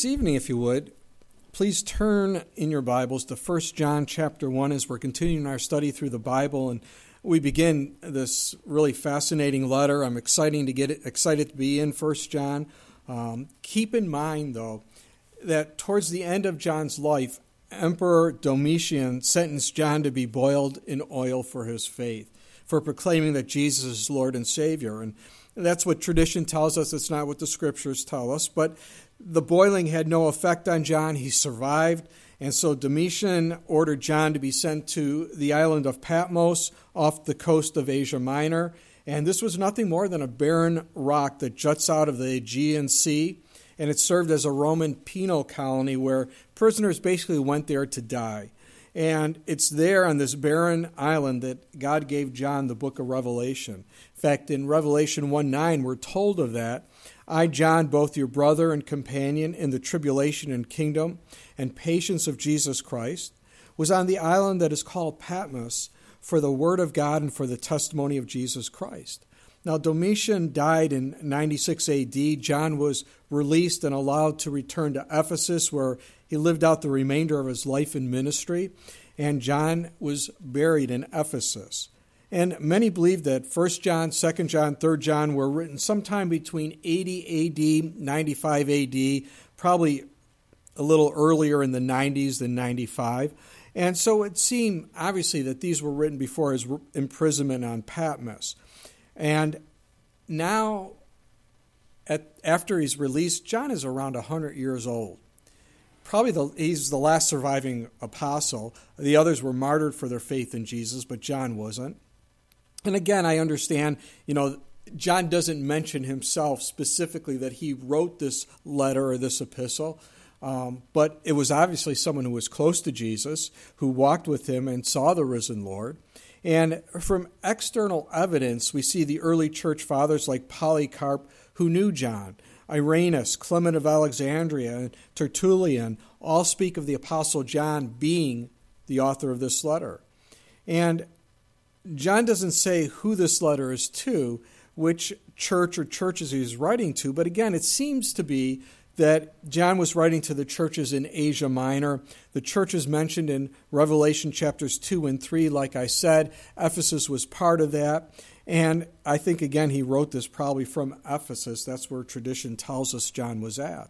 This evening, if you would, please turn in your Bibles to 1 John chapter 1 as we're continuing our study through the Bible, and we begin this really fascinating letter. I'm excited to be in 1 John. Keep in mind, though, that towards the end of John's life, Emperor Domitian sentenced John to be boiled in oil for his faith, for proclaiming that Jesus is Lord and Savior. And that's what tradition tells us. It's not what the Scriptures tell us. But the boiling had no effect on John. He survived. And so Domitian ordered John to be sent to the island of Patmos off the coast of Asia Minor. And this was nothing more than a barren rock that juts out of the Aegean Sea. And it served as a Roman penal colony where prisoners basically went there to die. And it's there on this barren island that God gave John the book of Revelation. In fact, in Revelation 1:9, we're told of that. I, John, both your brother and companion in the tribulation and kingdom and patience of Jesus Christ, was on the island that is called Patmos for the word of God and for the testimony of Jesus Christ. Now, Domitian died in 96 A.D. John was released and allowed to return to Ephesus, where he lived out the remainder of his life in ministry, and John was buried in Ephesus. And many believe that 1 John, 2 John, 3 John were written sometime between 80 A.D., 95 A.D., probably a little earlier in the 90s than 95. And so it seemed, obviously, that these were written before his imprisonment on Patmos. And now, after he's released, John is around 100 years old. He's the last surviving apostle. The others were martyred for their faith in Jesus, but John wasn't. And again, I understand, John doesn't mention himself specifically that he wrote this letter or this epistle, but it was obviously someone who was close to Jesus, who walked with him and saw the risen Lord. And from external evidence, we see the early church fathers like Polycarp, who knew John, Irenaeus, Clement of Alexandria, and Tertullian all speak of the Apostle John being the author of this letter. And John doesn't say who this letter is to, which church or churches he's writing to, but again, it seems to be that John was writing to the churches in Asia Minor. The churches mentioned in Revelation chapters 2 and 3, like I said, Ephesus was part of that. And I think, again, he wrote this probably from Ephesus. That's where tradition tells us John was at.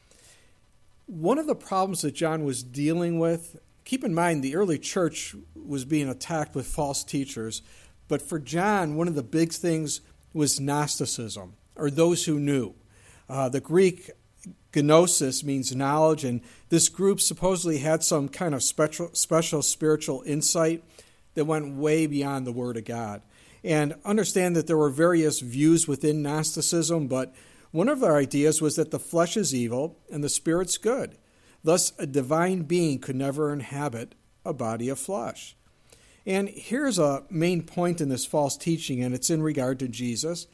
One of the problems that John was dealing with, keep in mind the early church was being attacked with false teachers, but for John, one of the big things was Gnosticism, or those who knew. The Greek Gnosis means knowledge, and this group supposedly had some kind of special spiritual insight that went way beyond the Word of God. And understand that there were various views within Gnosticism, but one of their ideas was that the flesh is evil and the spirit's good. Thus, a divine being could never inhabit a body of flesh. And here's a main point in this false teaching, and it's in regard to Jesus.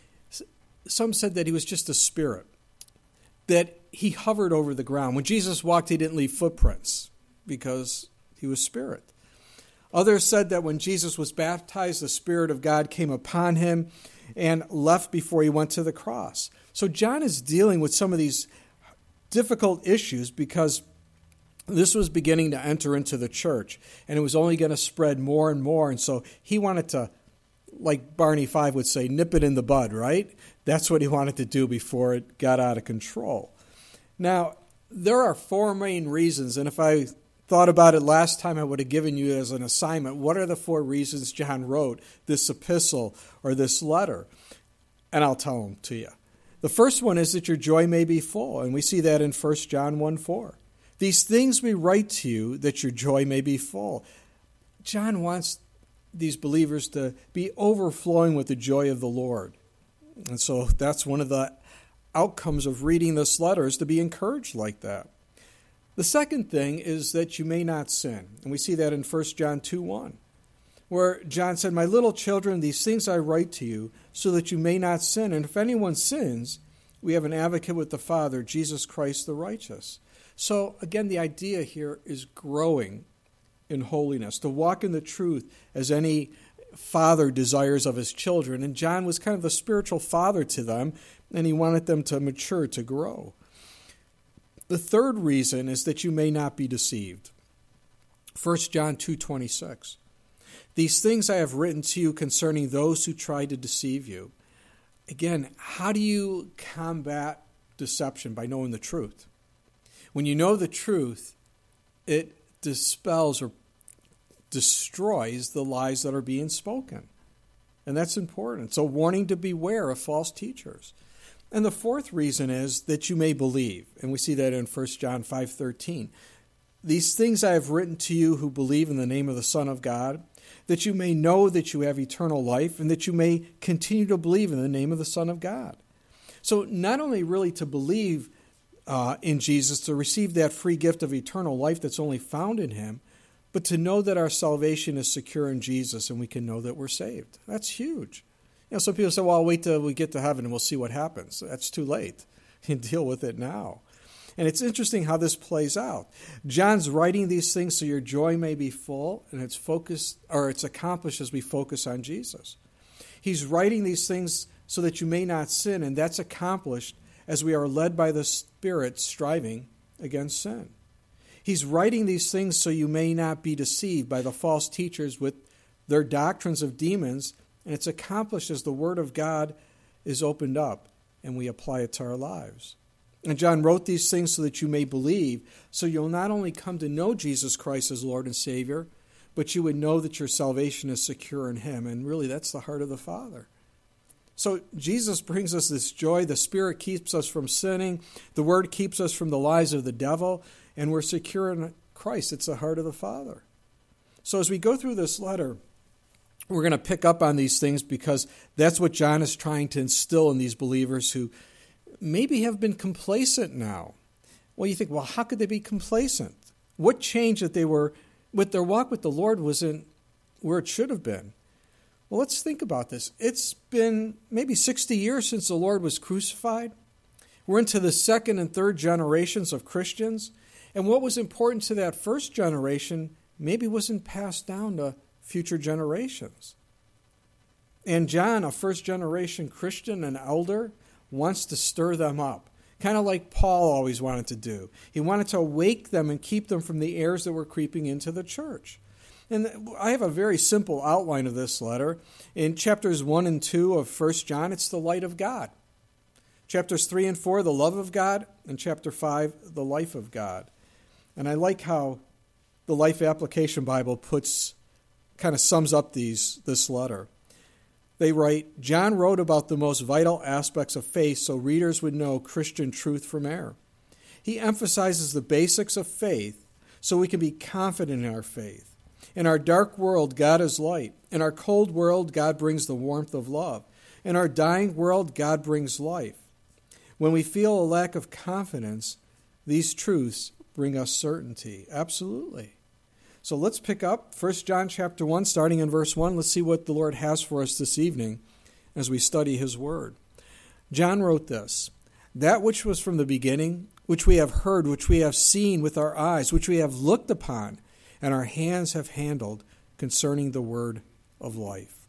Some said that he was just a spirit, that he hovered over the ground. When Jesus walked, he didn't leave footprints because he was spirit. Others said that when Jesus was baptized, the Spirit of God came upon him and left before he went to the cross. So John is dealing with some of these difficult issues because this was beginning to enter into the church, and it was only going to spread more and more. And so he wanted to, like Barney Fife would say, nip it in the bud, right? That's what he wanted to do before it got out of control. Now, there are four main reasons, and if I thought about it last time, I would have given you as an assignment, what are the four reasons John wrote this epistle or this letter? And I'll tell them to you. The first one is that your joy may be full, and we see that in 1 John 1:4. These things we write to you that your joy may be full. John wants these believers to be overflowing with the joy of the Lord. And so that's one of the outcomes of reading this letter, is to be encouraged like that. The second thing is that you may not sin. And we see that in 1 John 2:1, where John said, my little children, these things I write to you so that you may not sin. And if anyone sins, we have an advocate with the Father, Jesus Christ the righteous. So again, the idea here is growing in holiness, to walk in the truth as any father desires of his children. And John was kind of the spiritual father to them, and he wanted them to mature, to grow. The third reason is that you may not be deceived. 1 John 2:26. These things I have written to you concerning those who try to deceive you. Again, how do you combat deception? By knowing the truth. When you know the truth, it dispels or destroys the lies that are being spoken. And that's important. So warning to beware of false teachers. And the fourth reason is that you may believe. And we see that in 1 John 5:13. These things I have written to you who believe in the name of the Son of God, that you may know that you have eternal life, and that you may continue to believe in the name of the Son of God. So not only really to believe in Jesus, to receive that free gift of eternal life that's only found in him, but to know that our salvation is secure in Jesus and we can know that we're saved. That's huge. Some people say, well, I'll wait till we get to heaven and we'll see what happens. That's too late. You deal with it now. And it's interesting how this plays out. John's writing these things so your joy may be full, and it's accomplished as we focus on Jesus. He's writing these things so that you may not sin, and that's accomplished as we are led by the Spirit striving against sin. He's writing these things so you may not be deceived by the false teachers with their doctrines of demons, and it's accomplished as the Word of God is opened up and we apply it to our lives. And John wrote these things so that you may believe, so you'll not only come to know Jesus Christ as Lord and Savior, but you would know that your salvation is secure in him. And really, that's the heart of the Father. So Jesus brings us this joy. The Spirit keeps us from sinning. The Word keeps us from the lies of the devil. And we're secure in Christ. It's the heart of the Father. So as we go through this letter, we're going to pick up on these things because that's what John is trying to instill in these believers who maybe have been complacent now. Well, you think, well, how could they be complacent? What changed that they were, with their walk with the Lord wasn't where it should have been? Well, let's think about this. It's been maybe 60 years since the Lord was crucified. We're into the second and third generations of Christians. And what was important to that first generation maybe wasn't passed down to future generations. And John, a first-generation Christian, an elder, wants to stir them up, kind of like Paul always wanted to do. He wanted to awake them and keep them from the errors that were creeping into the church. And I have a very simple outline of this letter. In chapters 1 and 2 of 1 John, it's the light of God. Chapters 3 and 4, the love of God. And chapter 5, the life of God. And I like how the Life Application Bible kind of sums up this letter. They write, John wrote about the most vital aspects of faith so readers would know Christian truth from error. He emphasizes the basics of faith so we can be confident in our faith. In our dark world, God is light. In our cold world, God brings the warmth of love. In our dying world, God brings life. When we feel a lack of confidence, these truths bring us certainty. Absolutely. So let's pick up 1 John chapter 1, starting in verse 1. Let's see what the Lord has for us this evening as we study his word. John wrote this, that which was from the beginning, which we have heard, which we have seen with our eyes, which we have looked upon, and our hands have handled concerning the word of life.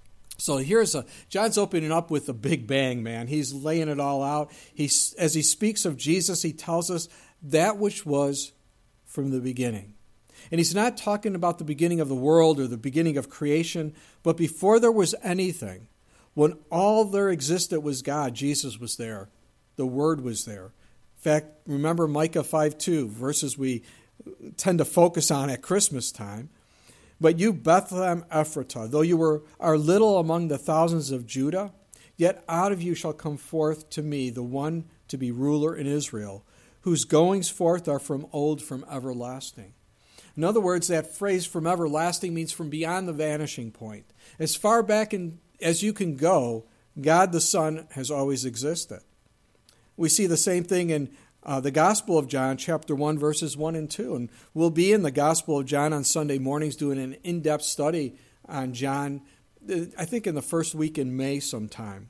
So John's opening up with a big bang, man. He's laying it all out. As he speaks of Jesus, he tells us that which was from the beginning. And he's not talking about the beginning of the world or the beginning of creation, but before there was anything, when all there existed was God, Jesus was there. The Word was there. In fact, remember Micah 5:2, verses we tend to focus on at Christmas time. But you, Bethlehem Ephratah, though you are little among the thousands of Judah, yet out of you shall come forth to me the one to be ruler in Israel, whose goings forth are from old, from everlasting. In other words, that phrase from everlasting means from beyond the vanishing point. As far back as you can go, God the Son has always existed. We see the same thing in the Gospel of John, chapter 1, verses 1 and 2. And we'll be in the Gospel of John on Sunday mornings doing an in-depth study on John, I think in the first week in May sometime.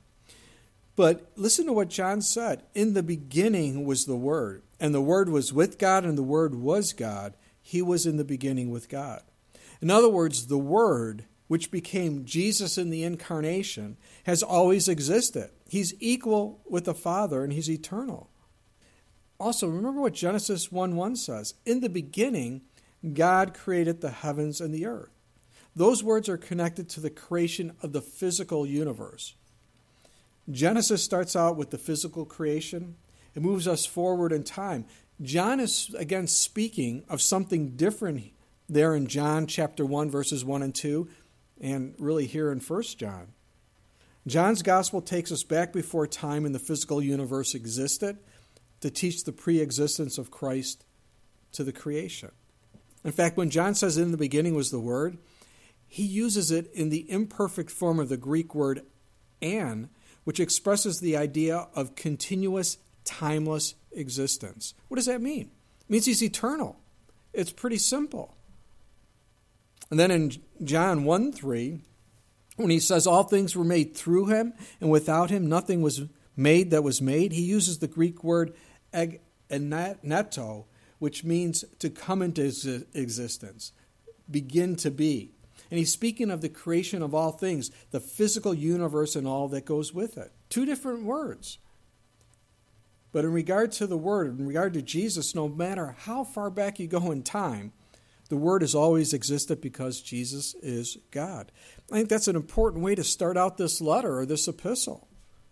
But listen to what John said. In the beginning was the Word, and the Word was with God, and the Word was God. He was in the beginning with God. In other words, the Word, which became Jesus in the incarnation, has always existed. He's equal with the Father, and he's eternal. Also, remember what Genesis 1:1 says. In the beginning, God created the heavens and the earth. Those words are connected to the creation of the physical universe. Genesis starts out with the physical creation. It moves us forward in time. John is, again, speaking of something different there in John chapter 1, verses 1 and 2, and really here in 1 John. John's gospel takes us back before time and the physical universe existed to teach the pre-existence of Christ to the creation. In fact, when John says in the beginning was the Word, he uses it in the imperfect form of the Greek word "an," which expresses the idea of continuous, timeless existence. What does that mean? It means he's eternal. It's pretty simple. And then in John 1:3, when he says all things were made through him, and without him nothing was made that was made, he uses the Greek word eneto, which means to come into existence, begin to be. And he's speaking of the creation of all things, the physical universe and all that goes with it. Two different words. But in regard to the Word, in regard to Jesus, no matter how far back you go in time, the Word has always existed because Jesus is God. I think that's an important way to start out this letter or this epistle.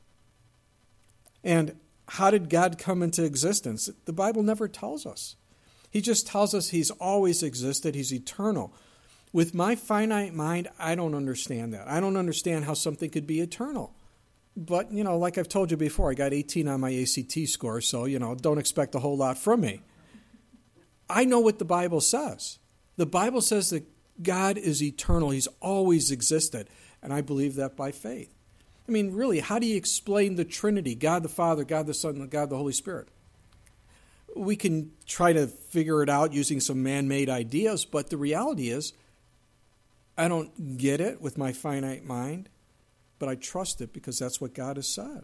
And how did God come into existence? The Bible never tells us. He just tells us he's always existed, he's eternal. With my finite mind, I don't understand that. I don't understand how something could be eternal. But, like I've told you before, I got 18 on my ACT score, so, don't expect a whole lot from me. I know what the Bible says. The Bible says that God is eternal. He's always existed. And I believe that by faith. I mean, really, how do you explain the Trinity? God the Father, God the Son, and God the Holy Spirit. We can try to figure it out using some man-made ideas, but the reality is, I don't get it with my finite mind, but I trust it because that's what God has said.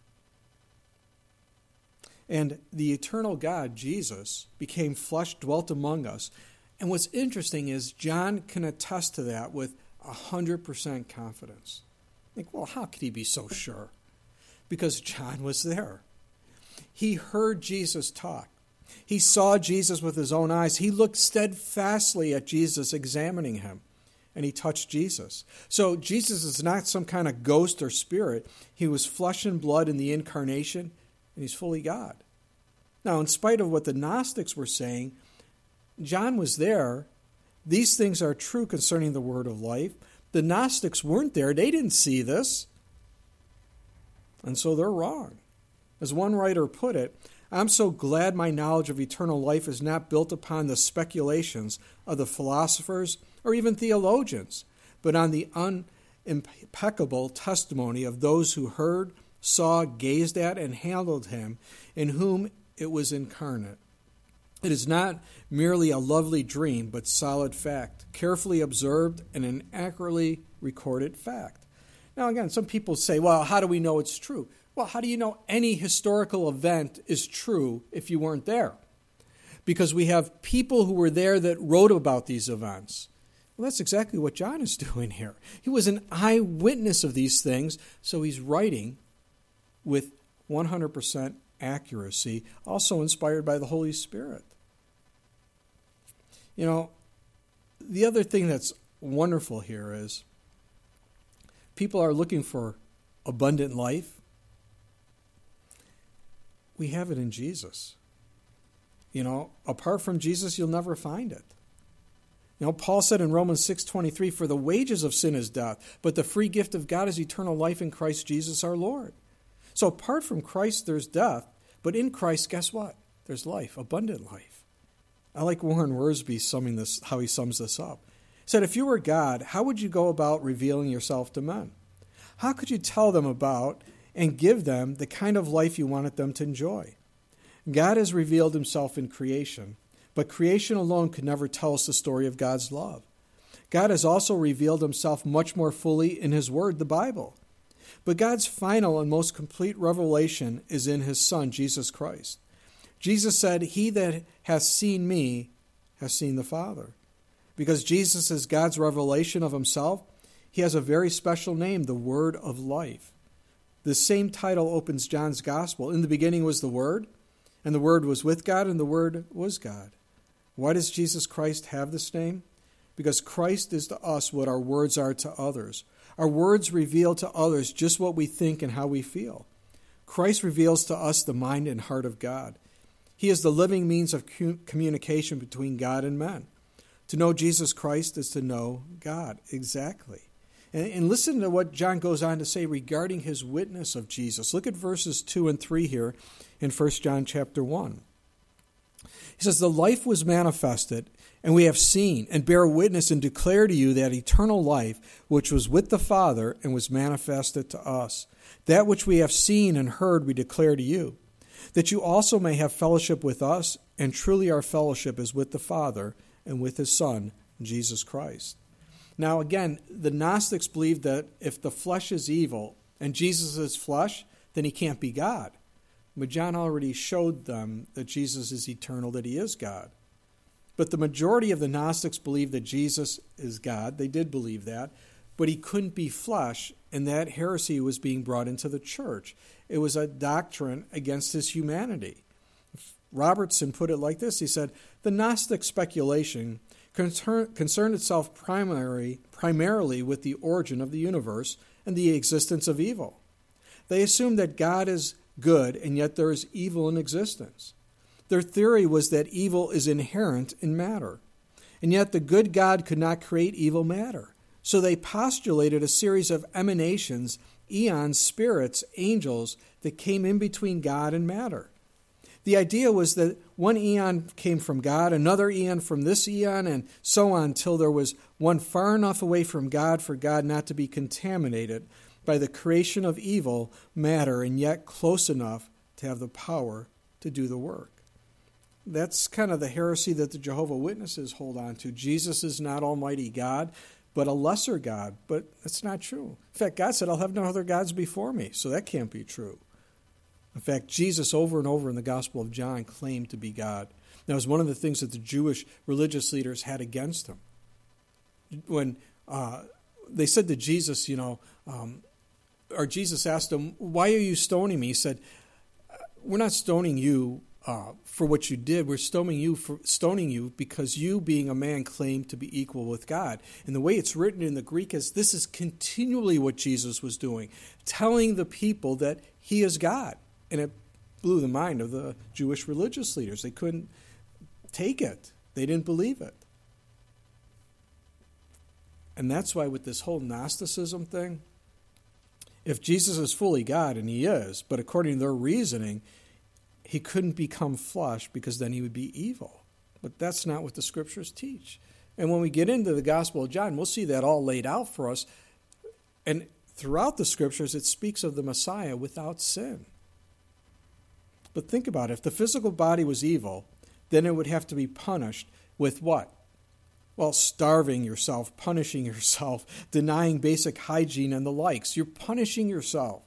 And the eternal God, Jesus, became flesh, dwelt among us. And what's interesting is John can attest to that with 100% confidence. Well, how could he be so sure? Because John was there. He heard Jesus talk. He saw Jesus with his own eyes. He looked steadfastly at Jesus, examining him. And he touched Jesus. So Jesus is not some kind of ghost or spirit. He was flesh and blood in the incarnation, and he's fully God. Now, in spite of what the Gnostics were saying, John was there. These things are true concerning the word of life. The Gnostics weren't there. They didn't see this. And so they're wrong. As one writer put it, I'm so glad my knowledge of eternal life is not built upon the speculations of the philosophers or even theologians, but on the unimpeccable testimony of those who heard, saw, gazed at, and handled him, in whom it was incarnate. It is not merely a lovely dream, but solid fact, carefully observed and an accurately recorded fact. Now again, some people say, well, how do we know it's true? Well, how do you know any historical event is true if you weren't there? Because we have people who were there that wrote about these events. Well, that's exactly what John is doing here. He was an eyewitness of these things, so he's writing with 100% accuracy, also inspired by the Holy Spirit. The other thing that's wonderful here is people are looking for abundant life. We have it in Jesus. Apart from Jesus, you'll never find it. Paul said in Romans 6:23, for the wages of sin is death, but the free gift of God is eternal life in Christ Jesus our Lord. So apart from Christ, there's death, but in Christ, guess what? There's life, abundant life. I like Warren Wiersbe how he sums this up. He said, if you were God, how would you go about revealing yourself to men? How could you tell them about and give them the kind of life you wanted them to enjoy? God has revealed himself in creation, but creation alone could never tell us the story of God's love. God has also revealed himself much more fully in his word, the Bible. But God's final and most complete revelation is in his Son, Jesus Christ. Jesus said, he that hath seen me has seen the Father. Because Jesus is God's revelation of himself, he has a very special name, the Word of Life. The same title opens John's Gospel. In the beginning was the Word, And the Word was with God, and the Word was God. Why does Jesus Christ have this name? Because Christ is to us what our words are to others. Our words reveal to others just what we think and how we feel. Christ reveals to us the mind and heart of God. He is the living means of communication between God and men. To know Jesus Christ is to know God. Exactly. And listen to what John goes on to say regarding his witness of Jesus. Look at verses 2 and 3 here in 1 John chapter 1. He says, "The life was manifested, and we have seen and bear witness and declare to you that eternal life which was with the Father and was manifested to us. That which we have seen and heard we declare to you, that you also may have fellowship with us, and truly our fellowship is with the Father and with his Son, Jesus Christ." Now again, the Gnostics believed that if the flesh is evil and Jesus is flesh, then he can't be God. But John already showed them that Jesus is eternal, that he is God. But the majority of the Gnostics believed that Jesus is God. They did believe that. But he couldn't be flesh, and that heresy was being brought into the church. It was a doctrine against his humanity. Robertson put it like this. He said, "The Gnostic speculation concerned itself primarily with the origin of the universe and the existence of evil. They assumed that God is good, and yet there is evil in existence. Their theory was that evil is inherent in matter, and yet the good God could not create evil matter. So they postulated a series of emanations, eons, spirits, angels that came in between God and matter. The idea was that one eon came from God, another eon from this eon, and so on until there was one far enough away from God for God not to be contaminated by the creation of evil matter, and yet close enough to have the power to do the work." That's kind of the heresy that the Jehovah's Witnesses hold on to. Jesus is not Almighty God, but a lesser God. But that's not true. In fact, God said, "I'll have no other gods before me," so that can't be true. In fact, Jesus over and over in the Gospel of John claimed to be God. That was one of the things that the Jewish religious leaders had against him. When they said to Jesus, or Jesus asked him, "Why are you stoning me?" He said, "We're not stoning you for what you did. We're stoning you because you, being a man, claimed to be equal with God." And the way it's written in the Greek is this is continually what Jesus was doing, telling the people that he is God. And it blew the mind of the Jewish religious leaders. They couldn't take it. They didn't believe it. And that's why with this whole Gnosticism thing, if Jesus is fully God, and he is, but according to their reasoning, he couldn't become flesh because then he would be evil. But that's not what the Scriptures teach. And when we get into the Gospel of John, we'll see that all laid out for us. And throughout the Scriptures, it speaks of the Messiah without sin. But think about it. If the physical body was evil, then it would have to be punished with what? Well, starving yourself, punishing yourself, denying basic hygiene and the likes. You're punishing yourself.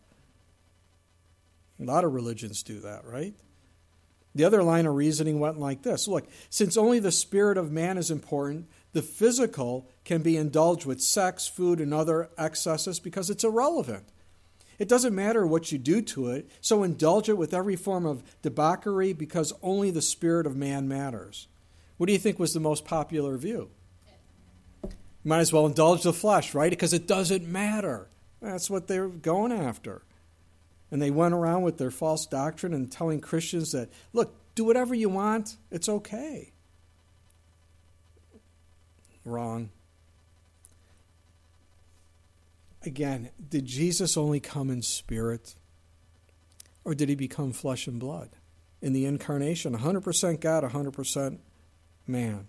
A lot of religions do that, right? The other line of reasoning went like this. Look, since only the spirit of man is important, the physical can be indulged with sex, food, and other excesses because it's irrelevant. It doesn't matter what you do to it, so indulge it with every form of debauchery because only the spirit of man matters. What do you think was the most popular view? You might as well indulge the flesh, right? Because it doesn't matter. That's what they're going after. And they went around with their false doctrine and telling Christians that, look, do whatever you want, it's okay. Wrong. Again, did Jesus only come in spirit? Or did he become flesh and blood? In the incarnation, 100% God, 100% man.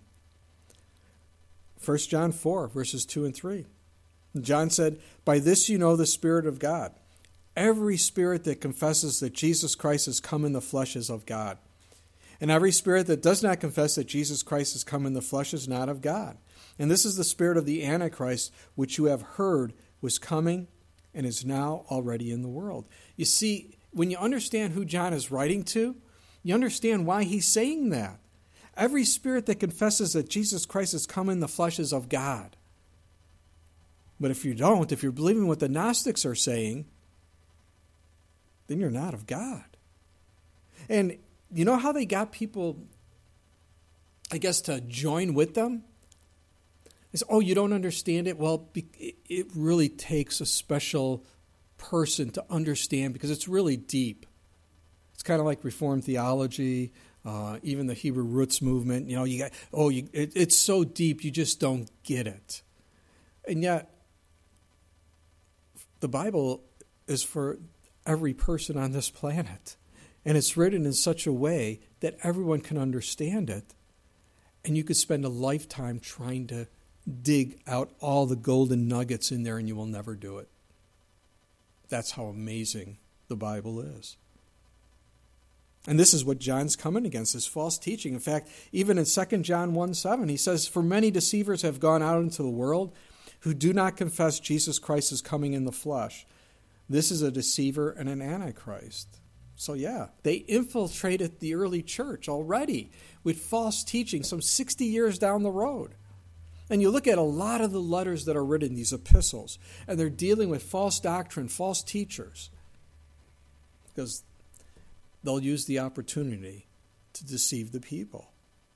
1 John 4, verses 2 and 3. John said, "By this you know the Spirit of God. Every spirit that confesses that Jesus Christ has come in the flesh is of God. And every spirit that does not confess that Jesus Christ has come in the flesh is not of God. And this is the spirit of the Antichrist, which you have heard was coming and is now already in the world." You see, when you understand who John is writing to, you understand why he's saying that. Every spirit that confesses that Jesus Christ has come in the flesh is of God. But if you don't, if you're believing what the Gnostics are saying, then you're not of God. And you know how they got people, I guess, to join with them? They say, oh, you don't understand it? Well, it really takes a special person to understand because it's really deep. It's kind of like Reformed theology, even the Hebrew roots movement. You know, it's so deep you just don't get it. And yet, the Bible is for every person on this planet. And it's written in such a way that everyone can understand it. And you could spend a lifetime trying to dig out all the golden nuggets in there and you will never do it. That's how amazing the Bible is. And this is what John's coming against, this false teaching. In fact, even in 2 John 1:7, he says, for many deceivers have gone out into the world who do not confess Jesus Christ is coming in the flesh. This is a deceiver and an antichrist. So yeah, they infiltrated the early church already with false teaching some 60 years down the road. And you look at a lot of the letters that are written, these epistles, and they're dealing with false doctrine, false teachers, because they'll use the opportunity to deceive the people.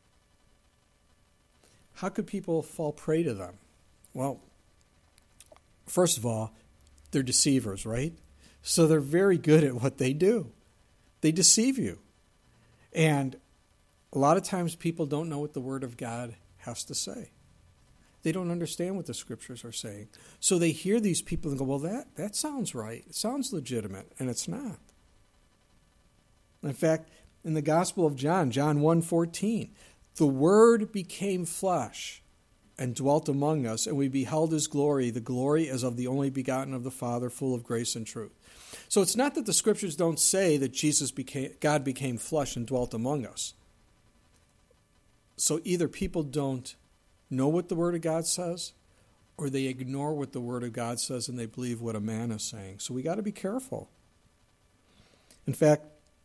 How could people fall prey to them? Well, first of all, they're deceivers, right? So they're very good at what they do. They deceive you. And a lot of times people don't know what the Word of God has to say. They don't understand what the Scriptures are saying. So they hear these people and go, well, that sounds right. It sounds legitimate. And it's not. In fact, in the Gospel of John, John 1:14, the Word became flesh and dwelt among us, and we beheld His glory, the glory as of the only begotten of the Father, full of grace and truth. So it's not that the Scriptures don't say that God became flesh and dwelt among us. So either people don't know what the Word of God says, or they ignore what the Word of God says and they believe what a man is saying. So we got to be careful. In fact,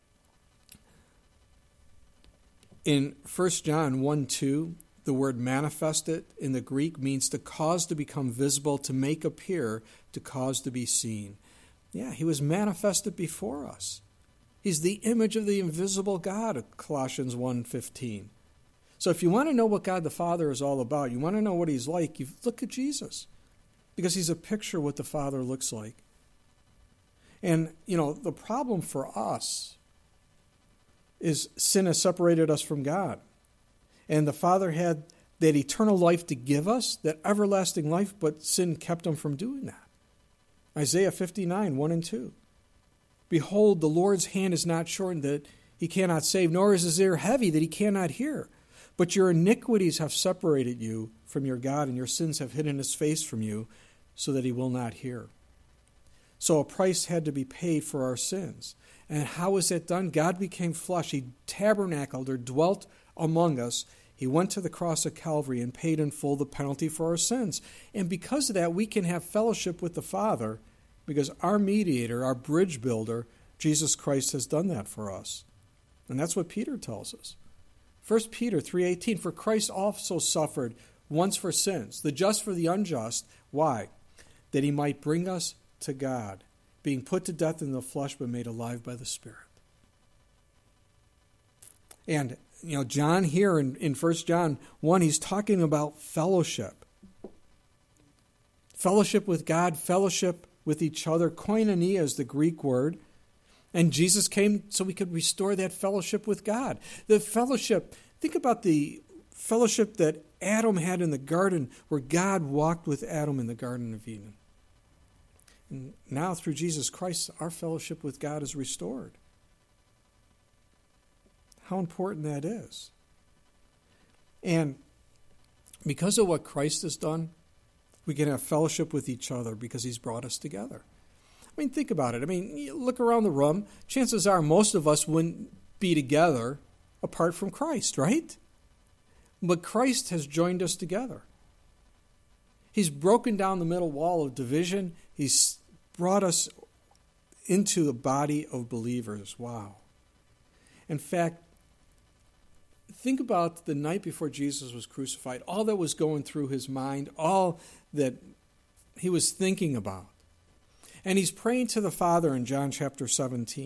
in 1 John 1:2, the word manifested in the Greek means to cause to become visible, to make appear, to cause to be seen. Yeah, He was manifested before us. He's the image of the invisible God, Colossians 1:15. So if you want to know what God the Father is all about, you want to know what He's like, you look at Jesus, because He's a picture of what the Father looks like. And, the problem for us is sin has separated us from God. And the Father had that eternal life to give us, that everlasting life, but sin kept Him from doing that. Isaiah 59:1-2. Behold, the Lord's hand is not shortened that He cannot save, nor is His ear heavy that He cannot hear. But your iniquities have separated you from your God, and your sins have hidden His face from you, so that He will not hear. So a price had to be paid for our sins. And how was that done? God became flesh. He tabernacled or dwelt among us. He went to the cross of Calvary and paid in full the penalty for our sins. And because of that, we can have fellowship with the Father, because our mediator, our bridge builder, Jesus Christ, has done that for us. And that's what Peter tells us. 1 Peter 3:18, for Christ also suffered once for sins, the just for the unjust. Why? That He might bring us to God, being put to death in the flesh, but made alive by the Spirit. And, John here in 1 John 1, he's talking about fellowship. Fellowship with God, fellowship with each other. Koinonia is the Greek word. And Jesus came so we could restore that fellowship with God. The fellowship, think about the fellowship that Adam had in the garden, where God walked with Adam in the Garden of Eden. And now through Jesus Christ, our fellowship with God is restored. How important that is. And because of what Christ has done, we can have fellowship with each other because He's brought us together. Think about it. You look around the room. Chances are most of us wouldn't be together apart from Christ, right? But Christ has joined us together. He's broken down the middle wall of division. He's brought us into the body of believers. Wow. In fact, think about the night before Jesus was crucified, all that was going through His mind, all that He was thinking about. And He's praying to the Father in John chapter 17.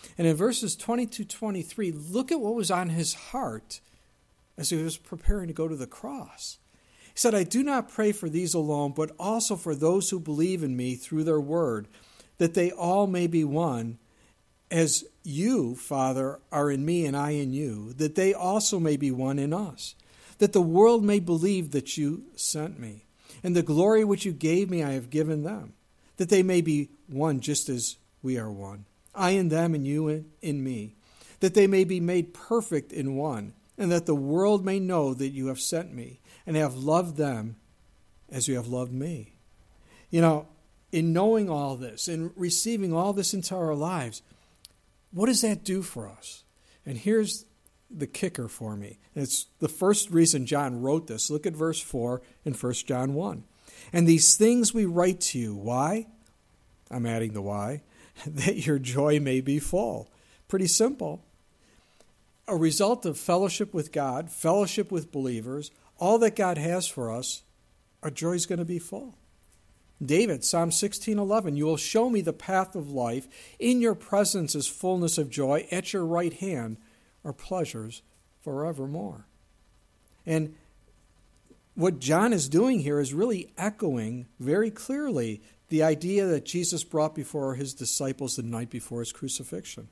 And in verses 22-23, look at what was on his heart as he was preparing to go to the cross. He said, I do not pray for these alone, but also for those who believe in me through their word, that they all may be one, as you, Father, are in me and I in you, that they also may be one in us, that the world may believe that you sent me. And the glory which you gave me I have given them, that they may be one just as we are one. I in them and you in me, that they may be made perfect in one, and that the world may know that you have sent me and have loved them as you have loved me. You know, in knowing all this and receiving all this into our lives, what does that do for us? And here's the kicker for me. It's the first reason John wrote this. Look at verse 4 in 1 John 1. And these things we write to you. Why? I'm adding the why. That your joy may be full. Pretty simple. A result of fellowship with God, fellowship with believers, all that God has for us, our joy is going to be full. David, Psalm 16:11, you will show me the path of life. In your presence is fullness of joy. At your right hand are pleasures forevermore. And what John is doing here is really echoing very clearly the idea that Jesus brought before his disciples the night before his crucifixion.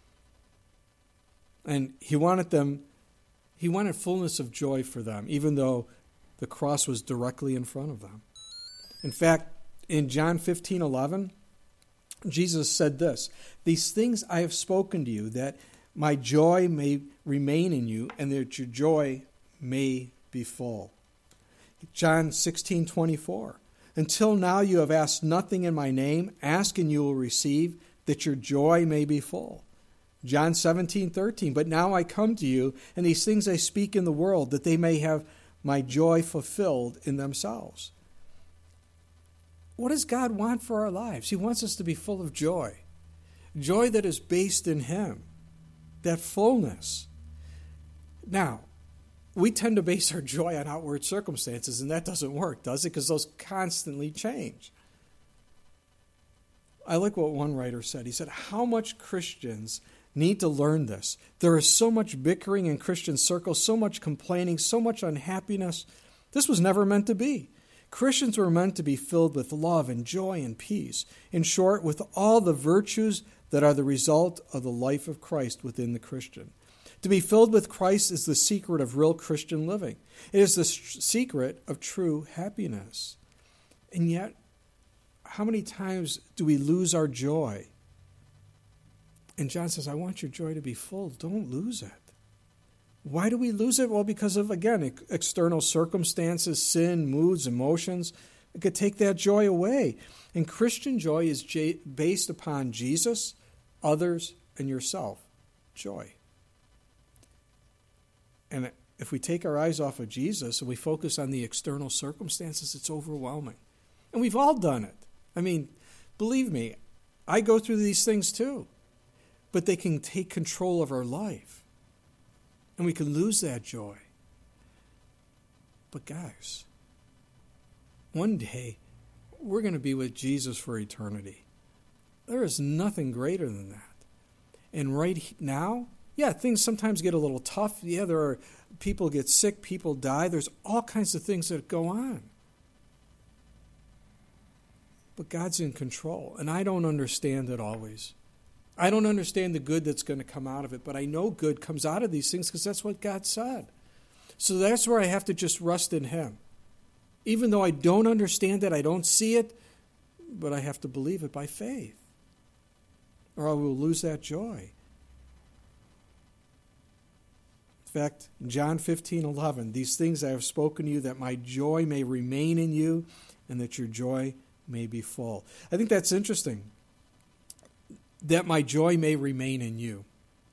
And he wanted fullness of joy for them, even though the cross was directly in front of them. In fact, in John 15:11, Jesus said this, these things I have spoken to you, that my joy may remain in you, and that your joy may be full. John 16:24, until now you have asked nothing in my name, ask and you will receive, that your joy may be full. John 17:13, but now I come to you, and these things I speak in the world, that they may have my joy fulfilled in themselves. What does God want for our lives? He wants us to be full of joy. Joy that is based in him. That fullness. Now, we tend to base our joy on outward circumstances, and that doesn't work, does it? Because those constantly change. I like what one writer said. He said, how much Christians need to learn this? There is so much bickering in Christian circles, so much complaining, so much unhappiness. This was never meant to be. Christians were meant to be filled with love and joy and peace. In short, with all the virtues that are the result of the life of Christ within the Christian. To be filled with Christ is the secret of real Christian living. It is the secret of true happiness. And yet, how many times do we lose our joy? And John says, I want your joy to be full. Don't lose it. Why do we lose it? Well, because of, again, external circumstances, sin, moods, emotions. It could take that joy away. And Christian joy is based upon Jesus, others, and yourself. Joy. And if we take our eyes off of Jesus and we focus on the external circumstances, it's overwhelming. And we've all done it. I mean, believe me, I go through these things too. But they can take control of our life. And we can lose that joy. But guys, one day we're going to be with Jesus for eternity. There is nothing greater than that. And right now, yeah, things sometimes get a little tough. Yeah, there are people get sick, people die. There's all kinds of things that go on. But God's in control, and I don't understand it always. I don't understand the good that's going to come out of it, but I know good comes out of these things because that's what God said. So that's where I have to just rest in him. Even though I don't understand it, I don't see it, but I have to believe it by faith, or I will lose that joy. In fact, John 15:11, these things I have spoken to you, that my joy may remain in you, and that your joy may be full. I think that's interesting. That my joy may remain in you.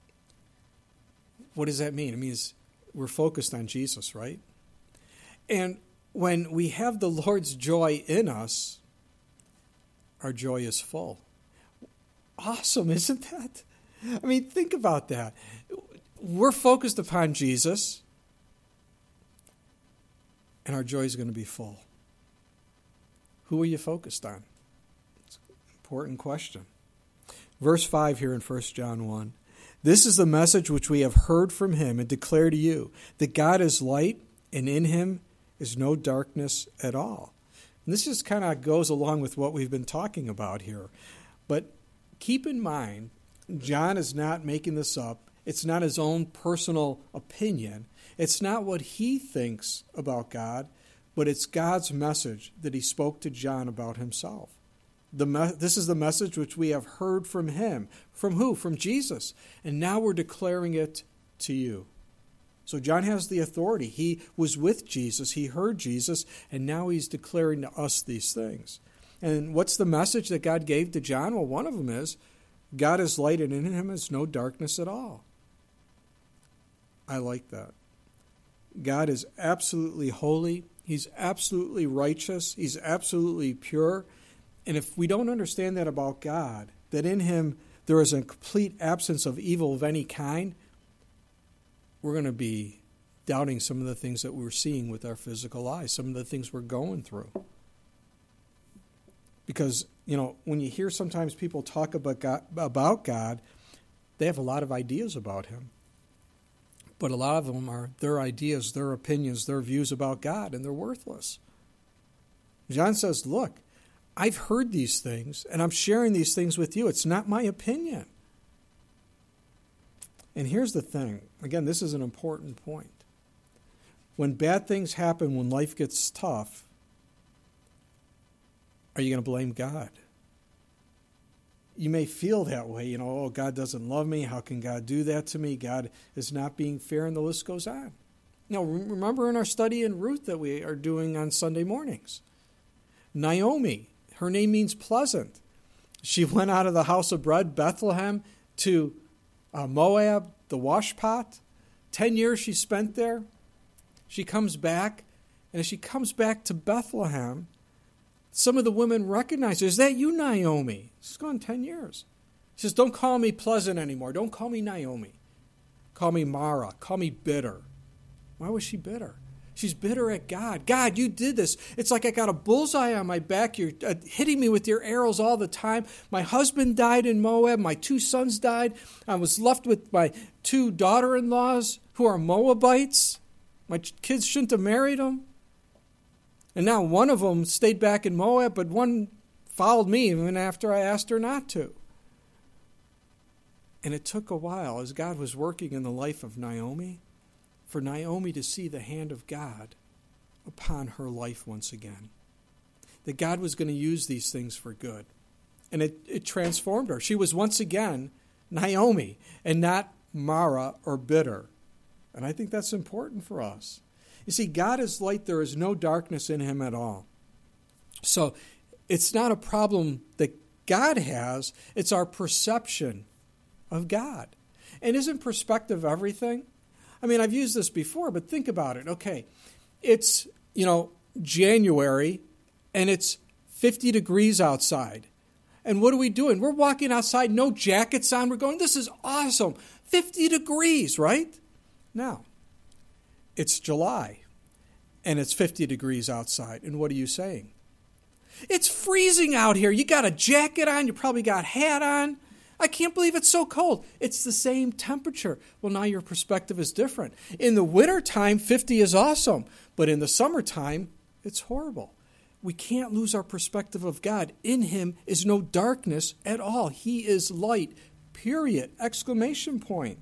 What does that mean? It means we're focused on Jesus, right? And when we have the Lord's joy in us, our joy is full. Awesome, isn't that? I mean, think about that. We're focused upon Jesus, and our joy is going to be full. Who are you focused on? It's an important question. Verse 5 here in 1 John 1. This is the message which we have heard from him and declare to you, that God is light, and in him is no darkness at all. And this just kind of goes along with what we've been talking about here. But keep in mind, John is not making this up. It's not his own personal opinion. It's not what he thinks about God, but it's God's message that he spoke to John about himself. This is the message which we have heard from him. From who? From Jesus. And now we're declaring it to you. So John has the authority. He was with Jesus. He heard Jesus. And now he's declaring to us these things. And what's the message that God gave to John? Well, one of them is, God is light and in him is no darkness at all. I like that. God is absolutely holy. He's absolutely righteous. He's absolutely pure. And if we don't understand that about God, that in him there is a complete absence of evil of any kind, we're going to be doubting some of the things that we're seeing with our physical eyes, some of the things we're going through. Because, when you hear sometimes people talk about God, they have a lot of ideas about him. But a lot of them are their ideas, their opinions, their views about God, and they're worthless. John says, look, I've heard these things, and I'm sharing these things with you. It's not my opinion. And here's the thing. Again, this is an important point. When bad things happen, when life gets tough, are you going to blame God? You may feel that way, oh, God doesn't love me. How can God do that to me? God is not being fair, and the list goes on. Now, remember in our study in Ruth that we are doing on Sunday mornings, Naomi, her name means pleasant. She went out of the house of bread, Bethlehem, to Moab, the washpot. 10 years she spent there. She comes back, and as she comes back to Bethlehem, some of the women recognize her. Is that you, Naomi? She's gone 10 years. She says, don't call me pleasant anymore. Don't call me Naomi. Call me Mara. Call me bitter. Why was she bitter? She's bitter at God. God, you did this. It's like I got a bullseye on my back. You're hitting me with your arrows all the time. My husband died in Moab. My 2 sons died. I was left with my 2 daughter-in-laws who are Moabites. My kids shouldn't have married them. And now one of them stayed back in Moab, but one followed me even after I asked her not to. And it took a while as God was working in the life of Naomi for Naomi to see the hand of God upon her life once again. That God was going to use these things for good. And it transformed her. She was once again Naomi and not Mara or bitter. And I think that's important for us. You see, God is light. There is no darkness in him at all. So it's not a problem that God has. It's our perception of God. And isn't perspective everything? I mean, I've used this before, but think about it. Okay, it's, January, and it's 50 degrees outside. And what are we doing? We're walking outside, no jackets on. We're going, this is awesome. 50 degrees, right? Now, it's July, and it's 50 degrees outside. And what are you saying? It's freezing out here. You got a jacket on. You probably got a hat on. I can't believe it's so cold. It's the same temperature. Well, now your perspective is different. In the wintertime, 50 is awesome. But in the summertime, it's horrible. We can't lose our perspective of God. In him is no darkness at all. He is light, period, exclamation point.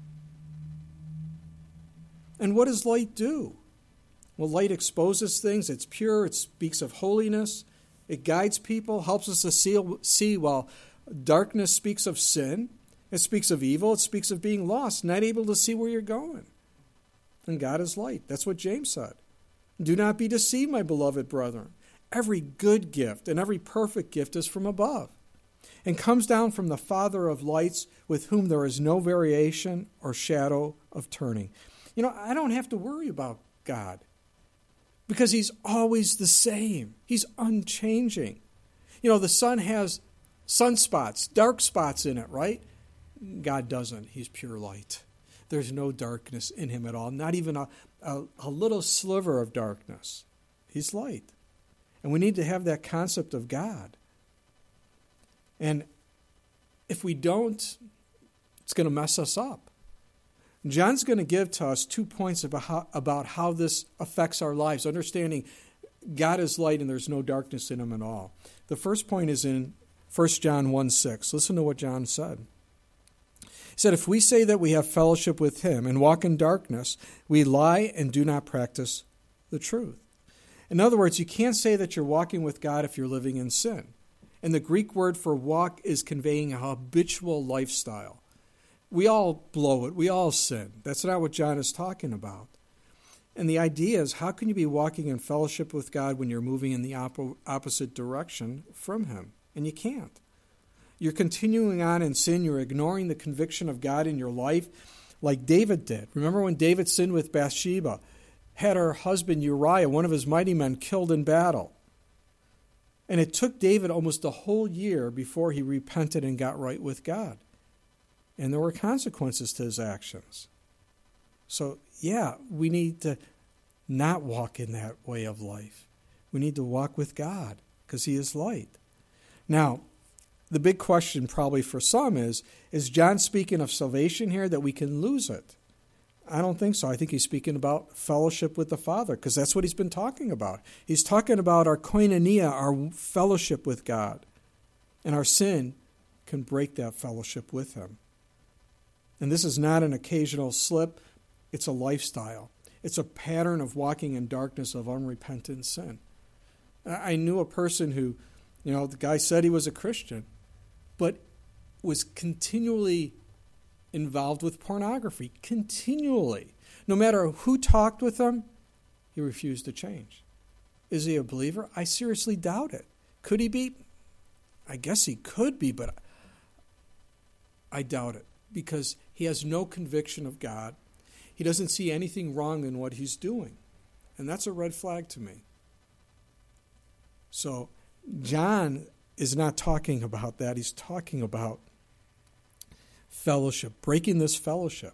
And what does light do? Well, light exposes things. It's pure. It speaks of holiness. It guides people, helps us to see while darkness speaks of sin. It speaks of evil. It speaks of being lost, not able to see where you're going. And God is light. That's what James said. Do not be deceived, my beloved brethren. Every good gift and every perfect gift is from above and comes down from the Father of lights, with whom there is no variation or shadow of turning. I don't have to worry about God because he's always the same. He's unchanging. The sun has sunspots, dark spots in it, right? God doesn't. He's pure light. There's no darkness in him at all, not even a little sliver of darkness. He's light. And we need to have that concept of God. And if we don't, it's going to mess us up. John's going to give to us 2 points about how this affects our lives, understanding God is light and there's no darkness in him at all. The first point is in 1 John 1:6. Listen to what John said. He said, if we say that we have fellowship with him and walk in darkness, we lie and do not practice the truth. In other words, you can't say that you're walking with God if you're living in sin. And the Greek word for walk is conveying a habitual lifestyle. We all blow it. We all sin. That's not what John is talking about. And the idea is, how can you be walking in fellowship with God when you're moving in the opposite direction from him? And you can't. You're continuing on in sin. You're ignoring the conviction of God in your life like David did. Remember when David sinned with Bathsheba, had her husband Uriah, one of his mighty men, killed in battle. And it took David almost a whole year before he repented and got right with God. And there were consequences to his actions. So, yeah, we need to not walk in that way of life. We need to walk with God because he is light. Now, the big question probably for some is John speaking of salvation here that we can lose it? I don't think so. I think he's speaking about fellowship with the Father because that's what he's been talking about. He's talking about our koinonia, our fellowship with God. And our sin can break that fellowship with him. And this is not an occasional slip. It's a lifestyle. It's a pattern of walking in darkness of unrepentant sin. I knew a person who, the guy said he was a Christian, but was continually involved with pornography. Continually. No matter who talked with him, he refused to change. Is he a believer? I seriously doubt it. Could he be? I guess he could be, but I doubt it. Because he has no conviction of God. He doesn't see anything wrong in what he's doing. And that's a red flag to me. So John is not talking about that. He's talking about fellowship, breaking this fellowship.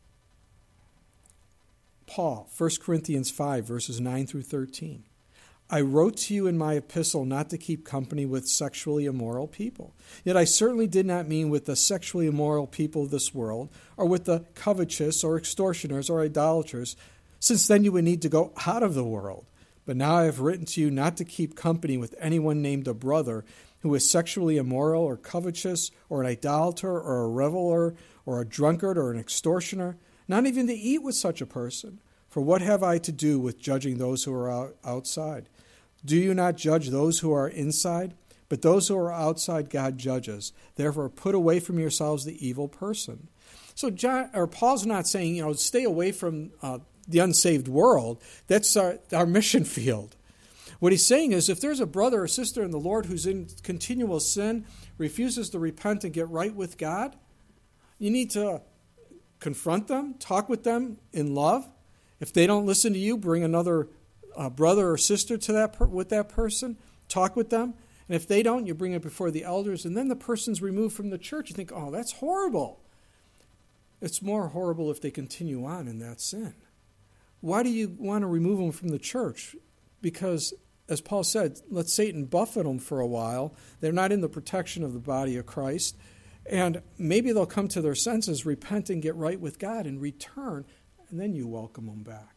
Paul, 1 Corinthians 5, verses 9 through 13. I wrote to you in my epistle not to keep company with sexually immoral people. Yet I certainly did not mean with the sexually immoral people of this world, or with the covetous, or extortioners, or idolaters, since then you would need to go out of the world. But now I have written to you not to keep company with anyone named a brother who is sexually immoral, or covetous, or an idolater, or a reveler, or a drunkard, or an extortioner, not even to eat with such a person. For what have I to do with judging those who are outside? Do you not judge those who are inside? But those who are outside God judges. Therefore put away from yourselves the evil person. So Paul's not saying, stay away from the unsaved world. That's our mission field. What he's saying is if there's a brother or sister in the Lord who's in continual sin, refuses to repent and get right with God, you need to confront them, talk with them in love. If they don't listen to you, bring another brother or sister to with that person, talk with them. And if they don't, you bring it before the elders, and then the person's removed from the church. You think, oh, that's horrible. It's more horrible if they continue on in that sin. Why do you want to remove them from the church? Because, as Paul said, let Satan buffet them for a while. They're not in the protection of the body of Christ. And maybe they'll come to their senses, repent and get right with God, and return, and then you welcome them back.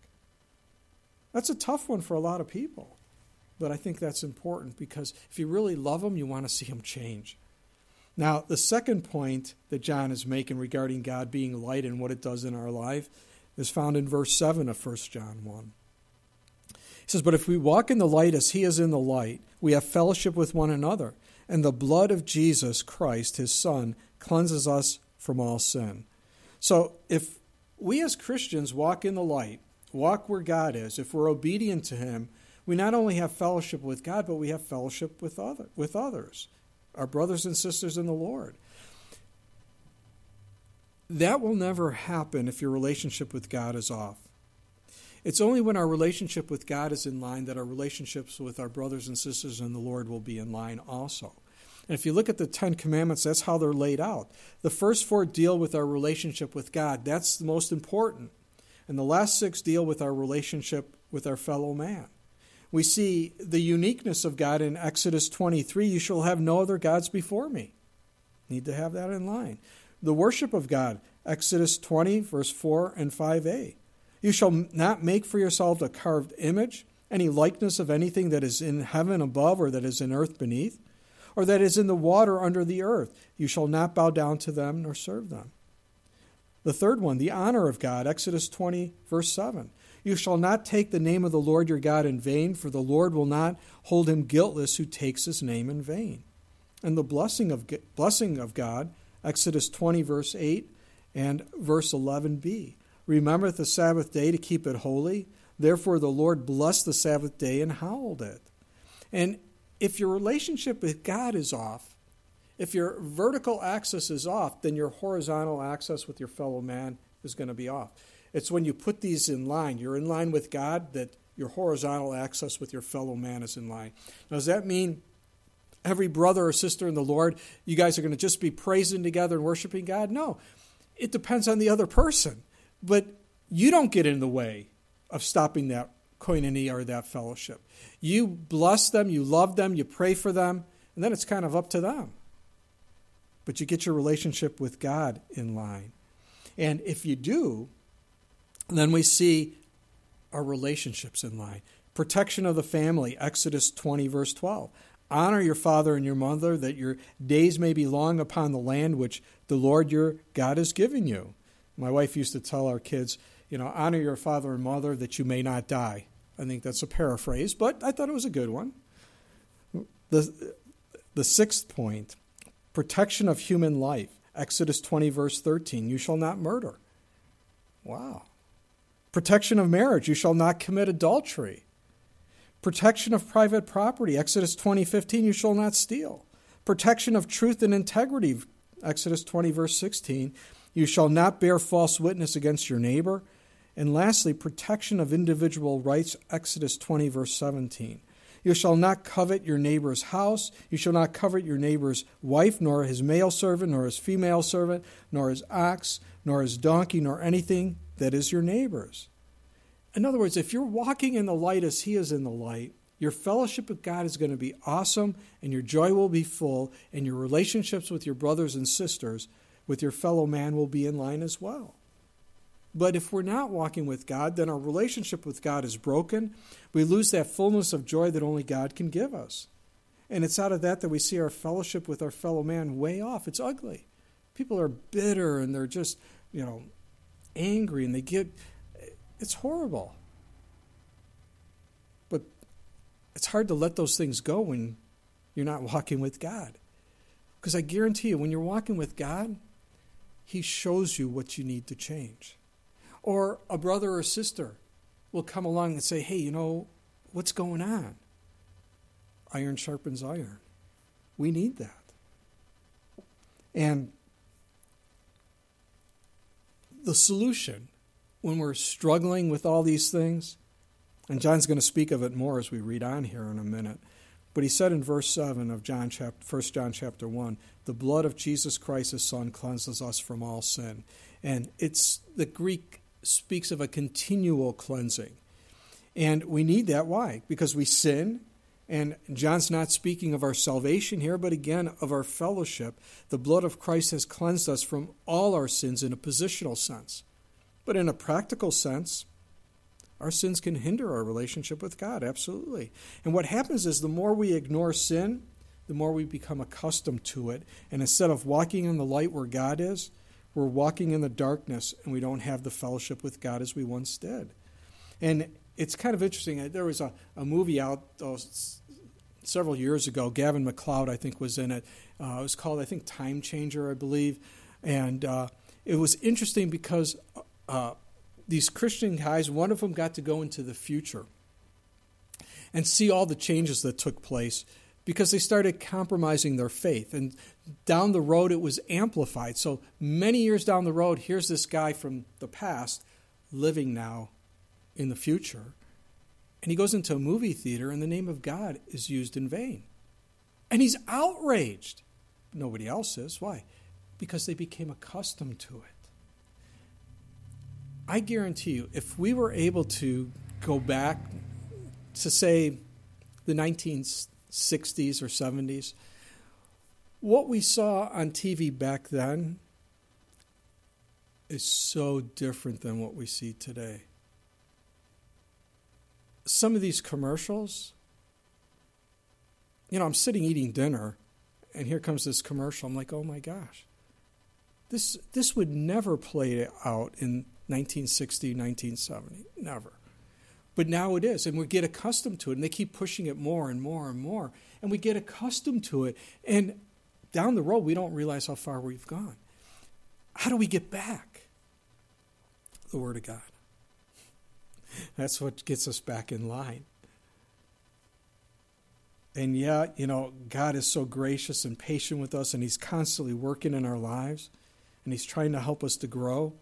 That's a tough one for a lot of people. But I think that's important because if you really love them, you want to see them change. Now, the second point that John is making regarding God being light and what it does in our life is found in verse 7 of 1 John 1. He says, but if we walk in the light as he is in the light, we have fellowship with one another, and the blood of Jesus Christ, his Son, cleanses us from all sin. So if we as Christians walk in the light, walk where God is, if we're obedient to him, we not only have fellowship with God, but we have fellowship with others, our brothers and sisters in the Lord. That will never happen if your relationship with God is off. It's only when our relationship with God is in line that our relationships with our brothers and sisters in the Lord will be in line also. And if you look at the 10 Commandments, that's how they're laid out. The first 4 deal with our relationship with God. That's the most important. And the last 6 deal with our relationship with our fellow man. We see the uniqueness of God in Exodus 23. You shall have no other gods before me. Need to have that in line. The worship of God, Exodus 20, verse 4 and 5a. You shall not make for yourself a carved image, any likeness of anything that is in heaven above or that is in earth beneath, or that is in the water under the earth. You shall not bow down to them nor serve them. The third one, the honor of God, Exodus 20, verse 7. You shall not take the name of the Lord your God in vain, for the Lord will not hold him guiltless who takes his name in vain. And the blessing of God, Exodus 20, verse 8 and verse 11b. Remember the Sabbath day to keep it holy. Therefore the Lord blessed the Sabbath day and hallowed it. And if your relationship with God is off, if your vertical axis is off, then your horizontal axis with your fellow man is going to be off. It's when you put these in line, you're in line with God, that your horizontal axis with your fellow man is in line. Now, does that mean every brother or sister in the Lord, you guys are going to just be praising together and worshiping God? No. It depends on the other person. But you don't get in the way of stopping that koinonia or that fellowship. You bless them, you love them, you pray for them, and then it's kind of up to them. But you get your relationship with God in line. And if you do, then we see our relationships in line. Protection of the family, Exodus 20, verse 12. Honor your father and your mother, that your days may be long upon the land which the Lord your God has given you. My wife used to tell our kids, honor your father and mother that you may not die. I think that's a paraphrase, but I thought it was a good one. The sixth point, protection of human life. Exodus 20, verse 13. You shall not murder. Wow. Protection of marriage. You shall not commit adultery. Protection of private property. Exodus 20:15. You shall not steal. Protection of truth and integrity. Exodus 20, verse 16. You shall not bear false witness against your neighbor. And lastly, protection of individual rights. Exodus 20, verse 17. You shall not covet your neighbor's house. You shall not covet your neighbor's wife, nor his male servant, nor his female servant, nor his ox, nor his donkey, nor anything that is your neighbor's. In other words, if you're walking in the light as he is in the light, your fellowship with God is going to be awesome, and your joy will be full, and your relationships with your brothers and sisters, with your fellow man, will be in line as well. But if we're not walking with God, then our relationship with God is broken. We lose that fullness of joy that only God can give us. And it's out of that we see our fellowship with our fellow man way off. It's ugly. People are bitter and they're just, angry, and it's horrible. But it's hard to let those things go when you're not walking with God. Because I guarantee you, when you're walking with God, he shows you what you need to change. Or a brother or sister will come along and say, hey, what's going on? Iron sharpens iron. We need that. And the solution when we're struggling with all these things, and John's going to speak of it more as we read on here in a minute, but he said in verse 7 of 1 John chapter 1, the blood of Jesus Christ, his Son, cleanses us from all sin. And the Greek speaks of a continual cleansing. And we need that. Why? Because we sin, and John's not speaking of our salvation here, but again of our fellowship. The blood of Christ has cleansed us from all our sins in a positional sense. But in a practical sense, our sins can hinder our relationship with God, absolutely. And what happens is the more we ignore sin, the more we become accustomed to it. And instead of walking in the light where God is, we're walking in the darkness, and we don't have the fellowship with God as we once did. And it's kind of interesting. There was a movie out several years ago. Gavin MacLeod, I think, was in it. It was called, I think, Time Changer, I believe. And it was interesting because these Christian guys, one of them got to go into the future and see all the changes that took place because they started compromising their faith. And down the road, it was amplified. So many years down the road, here's this guy from the past living now in the future. And he goes into a movie theater, and the name of God is used in vain. And he's outraged. Nobody else is. Why? Because they became accustomed to it. I guarantee you, if we were able to go back to, say, the 1960s or 70s, What we saw on TV back then is so different than what we see today. Some of these commercials, I'm sitting eating dinner, and here comes this commercial. I'm like, oh my gosh. This would never play out in 1960, 1970. Never. But now it is, and we get accustomed to it, and they keep pushing it more and more and more, and we get accustomed to it, and down the road, we don't realize how far we've gone. How do we get back? The Word of God. That's what gets us back in line. And yet, God is so gracious and patient with us, and He's constantly working in our lives, and He's trying to help us to grow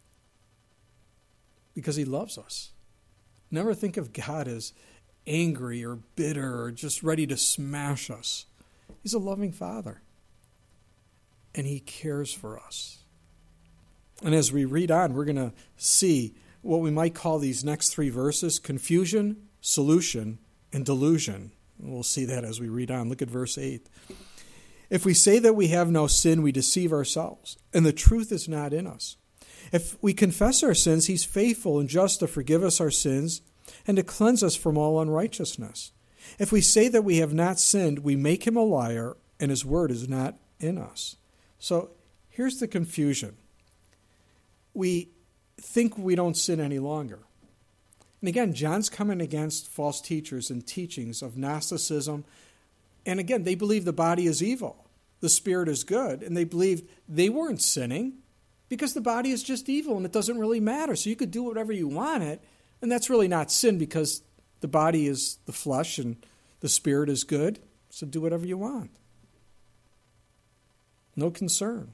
because He loves us. Never think of God as angry or bitter or just ready to smash us. He's a loving Father, and He cares for us. And as we read on, we're going to see what we might call these next three verses: confusion, solution, and delusion. We'll see that as we read on. Look at verse 8. If we say that we have no sin, we deceive ourselves, and the truth is not in us. If we confess our sins, He's faithful and just to forgive us our sins and to cleanse us from all unrighteousness. If we say that we have not sinned, we make Him a liar, and His word is not in us. So here's the confusion. We think we don't sin any longer. And again, John's coming against false teachers and teachings of Gnosticism. And again, they believe the body is evil, the spirit is good, and they believed they weren't sinning because the body is just evil and it doesn't really matter. So you could do whatever you want it, and that's really not sin because the body is the flesh and the spirit is good. So do whatever you want. No concern.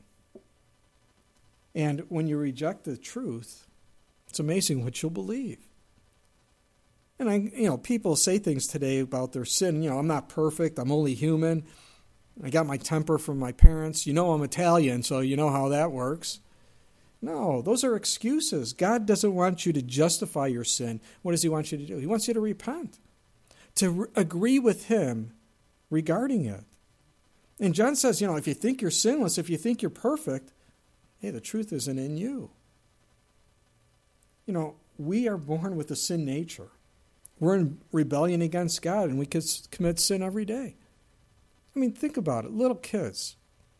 And when you reject the truth, it's amazing what you'll believe. And people say things today about their sin. I'm not perfect. I'm only human. I got my temper from my parents. I'm Italian, so you know how that works. No, those are excuses. God doesn't want you to justify your sin. What does He want you to do? He wants you to repent, to agree with Him regarding it. And John says, if you think you're sinless, if you think you're perfect, hey, the truth isn't in you. We are born with a sin nature. We're in rebellion against God, and we could commit sin every day. Think about it. Little kids.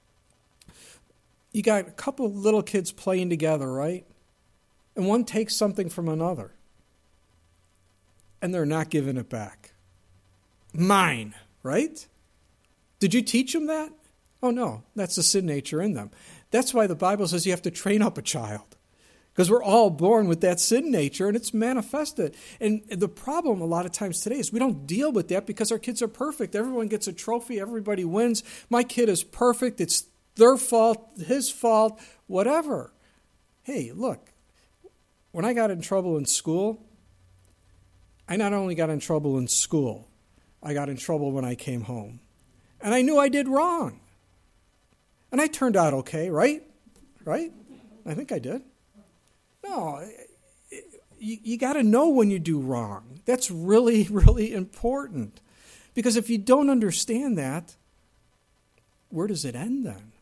You got a couple of little kids playing together, right? And one takes something from another. And they're not giving it back. Mine, right? Did you teach them that? Oh, no. That's the sin nature in them. That's why the Bible says you have to train up a child. Because we're all born with that sin nature, and it's manifested. And the problem a lot of times today is we don't deal with that because our kids are perfect. Everyone gets a trophy. Everybody wins. My kid is perfect. It's their fault, his fault, whatever. Hey, look, when I got in trouble in school, I not only got in trouble in school, I got in trouble when I came home. And I knew I did wrong. And I turned out okay, right? Right? I think I did. No, you got to know when you do wrong. That's really, really important. Because if you don't understand that, where does it end then?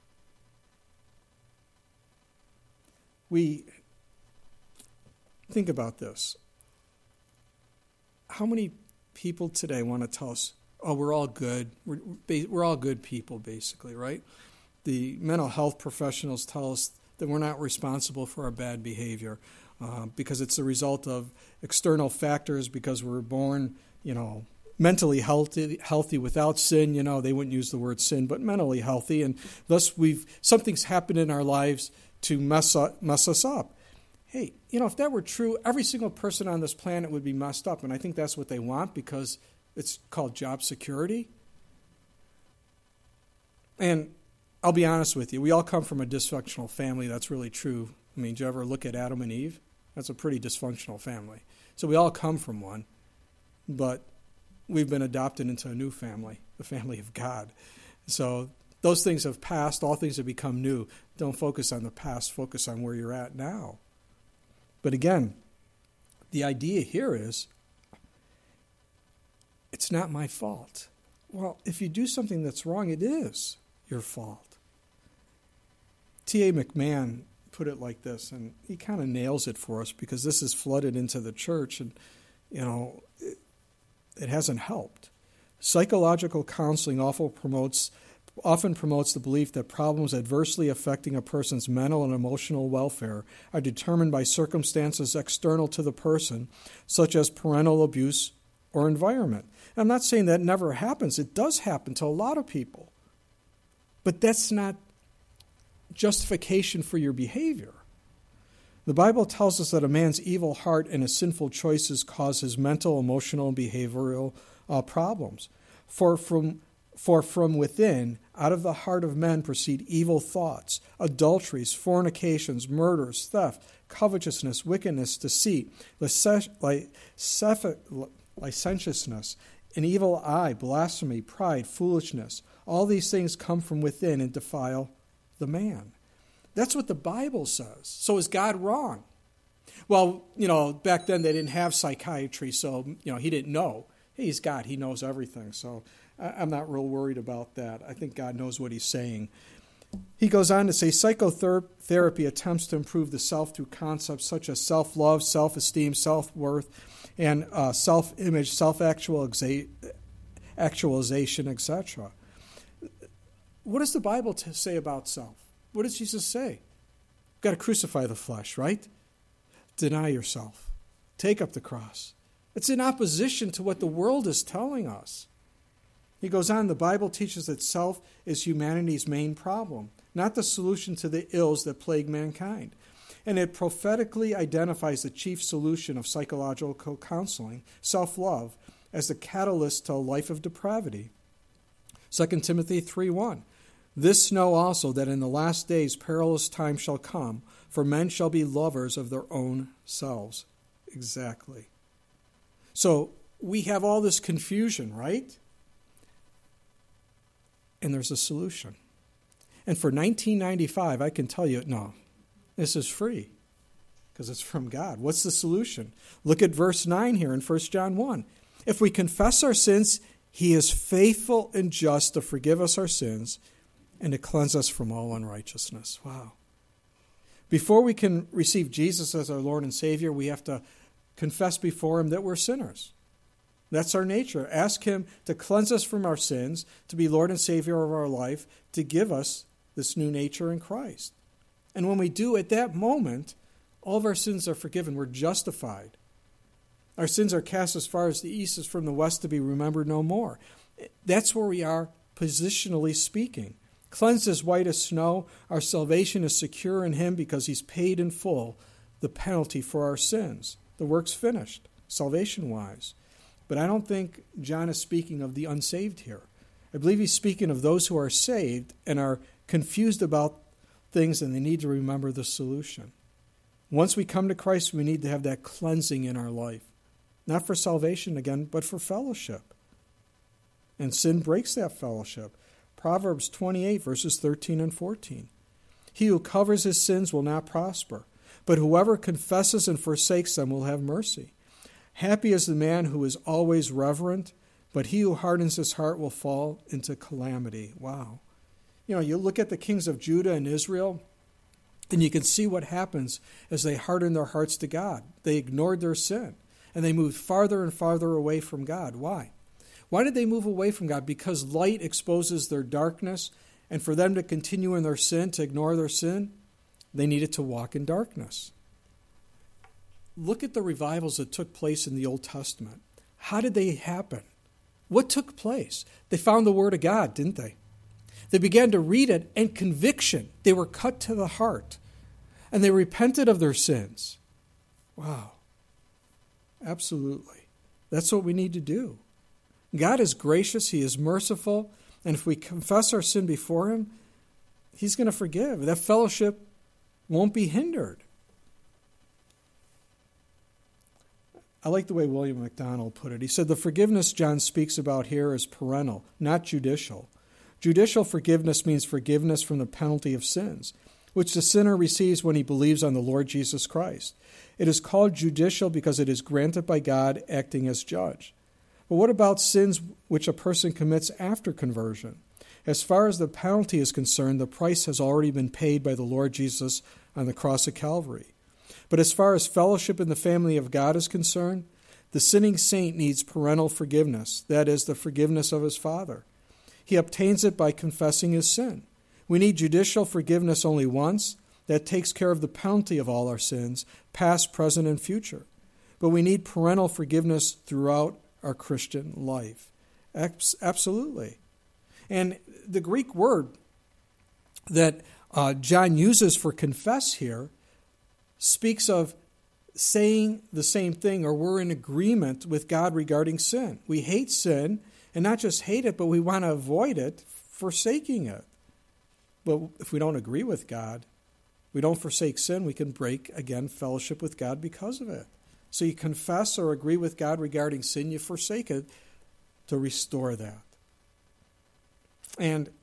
We think about this. How many people today want to tell us, oh, we're all good. We're all good people, basically, right? The mental health professionals tell us that we're not responsible for our bad behavior because it's a result of external factors, because we're born, mentally healthy without sin. They wouldn't use the word sin, but mentally healthy. And thus something's happened in our lives to mess us up. Hey, if that were true, every single person on this planet would be messed up. And I think that's what they want because it's called job security. And I'll be honest with you, we all come from a dysfunctional family. That's really true. Did you ever look at Adam and Eve? That's a pretty dysfunctional family. So we all come from one, but we've been adopted into a new family, the family of God. So those things have passed. All things have become new. Don't focus on the past. Focus on where you're at now. But again, the idea here is, it's not my fault. Well, if you do something that's wrong, it is. your fault. T.A. McMahon put it like this, and he kind of nails it for us because this is flooded into the church, and, it hasn't helped. Psychological counseling often promotes the belief that problems adversely affecting a person's mental and emotional welfare are determined by circumstances external to the person, such as parental abuse or environment. And I'm not saying that never happens. It does happen to a lot of people. But that's not justification for your behavior. The Bible tells us that a man's evil heart and his sinful choices cause his mental, emotional, and behavioral problems. For from within, out of the heart of men proceed evil thoughts, adulteries, fornications, murders, theft, covetousness, wickedness, deceit, licentiousness, an evil eye, blasphemy, pride, foolishness. All these things come from within and defile the man. That's what the Bible says. So is God wrong? Well, back then they didn't have psychiatry, so, he didn't know. Hey, he's God. He knows everything. So I'm not real worried about that. I think God knows what he's saying. He goes on to say, psychotherapy attempts to improve the self through concepts such as self-love, self-esteem, self-worth, and self-image, self-actualization, etc. What does the Bible say about self? What does Jesus say? You've got to crucify the flesh, right? Deny yourself. Take up the cross. It's in opposition to what the world is telling us. He goes on, the Bible teaches that self is humanity's main problem, not the solution to the ills that plague mankind. And it prophetically identifies the chief solution of psychological counseling, self-love, as the catalyst to a life of depravity. 2 Timothy 3:1. This know also that in the last days perilous times shall come, for men shall be lovers of their own selves. Exactly. So we have all this confusion, right? And there's a solution. And for $19.95, I can tell you, no, this is free because it's from God. What's the solution? Look at verse 9 here in 1 John 1. If we confess our sins, he is faithful and just to forgive us our sins and to cleanse us from all unrighteousness. Wow. Before we can receive Jesus as our Lord and Savior, we have to confess before him that we're sinners. That's our nature. Ask him to cleanse us from our sins, to be Lord and Savior of our life, to give us this new nature in Christ. And when we do, at that moment, all of our sins are forgiven. We're justified. Our sins are cast as far as the east is from the west, to be remembered no more. That's where we are positionally speaking. Cleansed as white as snow, our salvation is secure in him because he's paid in full the penalty for our sins. The work's finished, salvation-wise. But I don't think John is speaking of the unsaved here. I believe he's speaking of those who are saved and are confused about things, and they need to remember the solution. Once we come to Christ, we need to have that cleansing in our life. Not for salvation again, but for fellowship. And sin breaks that fellowship. Proverbs 28, verses 13 and 14. He who covers his sins will not prosper, but whoever confesses and forsakes them will have mercy. Happy is the man who is always reverent, but he who hardens his heart will fall into calamity. Wow. You look at the kings of Judah and Israel, and you can see what happens as they harden their hearts to God. They ignored their sin, and they moved farther and farther away from God. Why? Why did they move away from God? Because light exposes their darkness, and for them to continue in their sin, to ignore their sin, they needed to walk in darkness. Look at the revivals that took place in the Old Testament. How did they happen? What took place? They found the Word of God, didn't they? They began to read it, and conviction. They were cut to the heart, and they repented of their sins. Wow. Absolutely. That's what we need to do. God is gracious. He is merciful. And if we confess our sin before him, he's going to forgive. That fellowship won't be hindered. I like the way William MacDonald put it. He said, the forgiveness John speaks about here is parental, not judicial. Judicial forgiveness means forgiveness from the penalty of sins, which the sinner receives when he believes on the Lord Jesus Christ. It is called judicial because it is granted by God acting as judge. But what about sins which a person commits after conversion? As far as the penalty is concerned, the price has already been paid by the Lord Jesus on the cross of Calvary. But as far as fellowship in the family of God is concerned, the sinning saint needs parental forgiveness, that is, the forgiveness of his father. He obtains it by confessing his sin. We need judicial forgiveness only once. That takes care of the penalty of all our sins, past, present, and future. But we need parental forgiveness throughout our Christian life. Absolutely. And the Greek word that John uses for confess here speaks of saying the same thing, or we're in agreement with God regarding sin. We hate sin, and not just hate it, but we want to avoid it, forsaking it. But if we don't agree with God, we don't forsake sin, we can break, again, fellowship with God because of it. So you confess or agree with God regarding sin, you forsake it to restore that. And,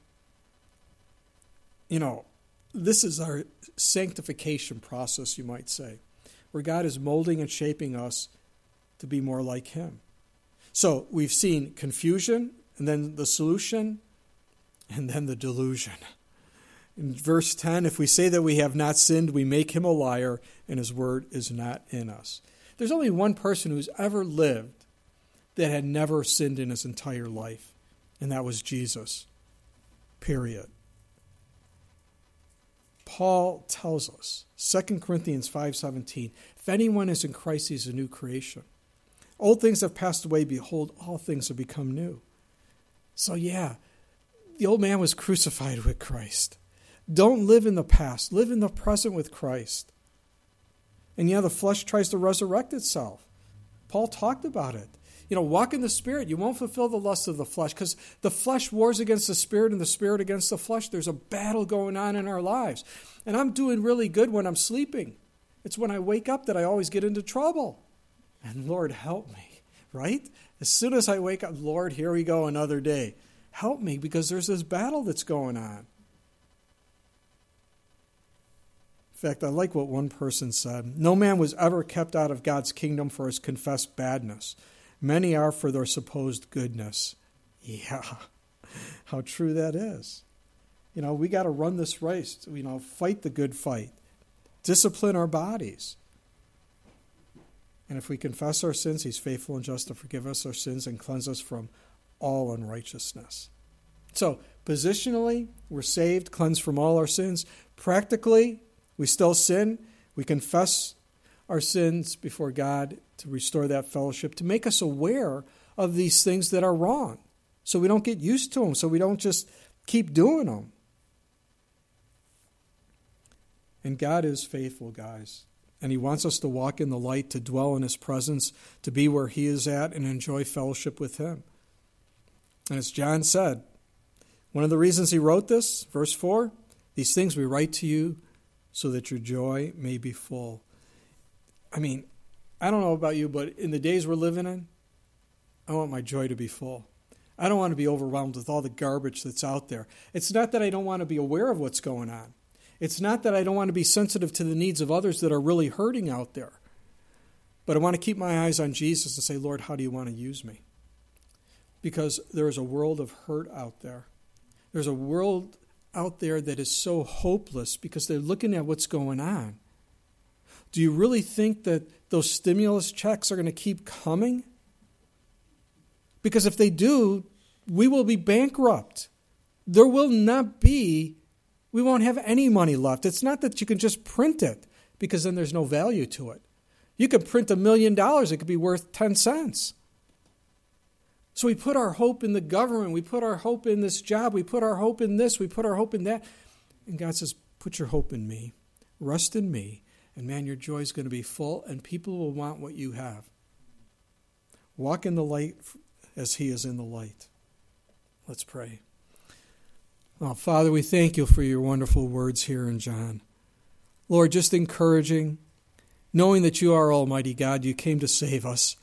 this is our sanctification process, you might say, where God is molding and shaping us to be more like Him. So we've seen confusion, and then the solution, and then the delusion. In verse 10, if we say that we have not sinned, we make Him a liar, and His word is not in us. There's only one person who's ever lived that had never sinned in his entire life, and that was Jesus. Period. Paul tells us, 2 Corinthians 5:17, if anyone is in Christ, he's a new creation. Old things have passed away, behold, all things have become new. So the old man was crucified with Christ. Don't live in the past. Live in the present with Christ. And the flesh tries to resurrect itself. Paul talked about it. Walk in the Spirit. You won't fulfill the lust of the flesh, because the flesh wars against the Spirit and the Spirit against the flesh. There's a battle going on in our lives. And I'm doing really good when I'm sleeping. It's when I wake up that I always get into trouble. And Lord, help me, right? As soon as I wake up, Lord, here we go, another day. Help me, because there's this battle that's going on. In fact, I like what one person said. No man was ever kept out of God's kingdom for his confessed badness. Many are for their supposed goodness. Yeah, how true that is. We got to run this race. Fight the good fight. Discipline our bodies. And if we confess our sins, He's faithful and just to forgive us our sins and cleanse us from all unrighteousness. So, positionally, we're saved, cleansed from all our sins. Practically, we still sin. We confess our sins before God to restore that fellowship, to make us aware of these things that are wrong, so we don't get used to them, so we don't just keep doing them. And God is faithful, guys. And He wants us to walk in the light, to dwell in His presence, to be where He is at and enjoy fellowship with Him. And as John said, one of the reasons he wrote this, verse 4, these things we write to you so that your joy may be full. I don't know about you, but in the days we're living in, I want my joy to be full. I don't want to be overwhelmed with all the garbage that's out there. It's not that I don't want to be aware of what's going on. It's not that I don't want to be sensitive to the needs of others that are really hurting out there. But I want to keep my eyes on Jesus and say, Lord, how do you want to use me? Because there is a world of hurt out there. There's a world out there that is so hopeless because they're looking at what's going on. Do you really think that those stimulus checks are going to keep coming? Because if they do, we will be bankrupt. We won't have any money left. It's not that you can just print it, because then there's no value to it. You could print $1 million, it could be worth 10 cents. So we put our hope in the government, we put our hope in this job, we put our hope in this, we put our hope in that. And God says, put your hope in me, rest in me, and man, your joy is going to be full, and people will want what you have. Walk in the light as He is in the light. Let's pray. Oh, Father, we thank you for your wonderful words here in John. Lord, just encouraging, knowing that you are Almighty God, you came to save us.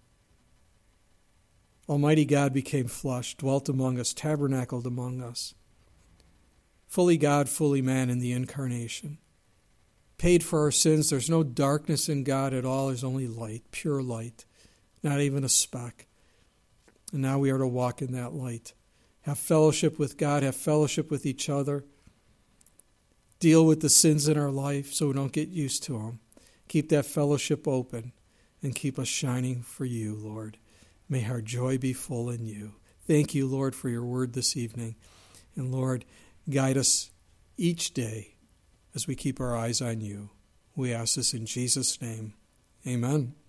Almighty God became flesh, dwelt among us, tabernacled among us. Fully God, fully man in the incarnation. Paid for our sins. There's no darkness in God at all. There's only light, pure light, not even a speck. And now we are to walk in that light, have fellowship with God, have fellowship with each other, deal with the sins in our life so we don't get used to them. Keep that fellowship open and keep us shining for you, Lord. May our joy be full in you. Thank you, Lord, for your word this evening. And Lord, guide us each day as we keep our eyes on you. We ask this in Jesus' name. Amen.